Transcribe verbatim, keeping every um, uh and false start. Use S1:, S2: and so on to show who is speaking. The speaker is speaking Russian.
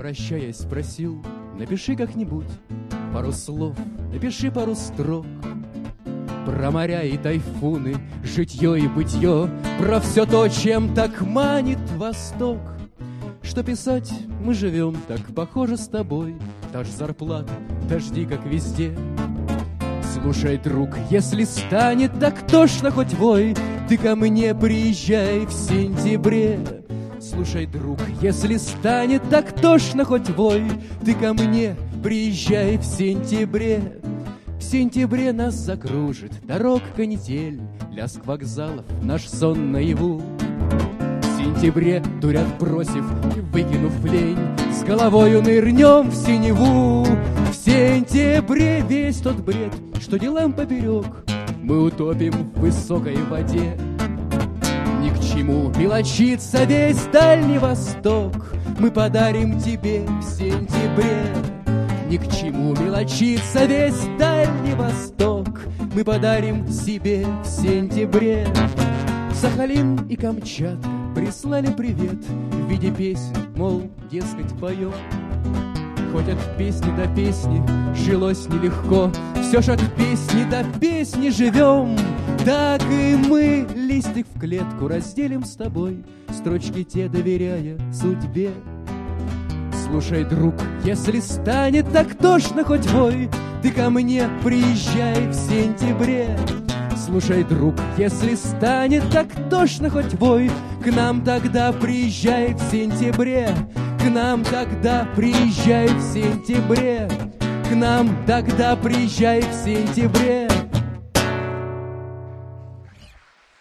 S1: прощаясь, просил: напиши как-нибудь пару слов, напиши пару строк про моря и тайфуны, житье и бытье, про все то, чем так манит Восток. Что писать мы живем так похоже с тобой, та же зарплата, дожди, как везде. Слушай, друг, если станет так тошно хоть вой, ты ко мне приезжай в сентябре. Слушай, друг, если станет так тошно хоть вой, ты ко мне приезжай в сентябре. В сентябре нас закружит дорог канитель, лязг вокзалов, наш сон наяву. В сентябре, дурят бросив и выкинув лень, с головою нырнем в синеву. В сентябре весь тот бред, что делам поперек, мы утопим в высокой воде. Ни к чему мелочиться весь Дальний Восток, мы подарим тебе в сентябре. Ни к чему мелочиться весь Дальний Восток, мы подарим себе в сентябре. Сахалин и Камчатка прислали привет в виде песен, мол, дескать, поем. Хоть от песни до песни жилось нелегко, все ж от песни до песни живем. Так и мы листик в клетку разделим с тобой, строчки те доверяя судьбе. Слушай, друг, если станет так тошно хоть вой, ты ко мне приезжай в сентябре. Слушай, друг, если станет так тошно хоть вой, к нам тогда приезжай в сентябре. К нам тогда приезжай в сентябре. К нам тогда приезжай в сентябре.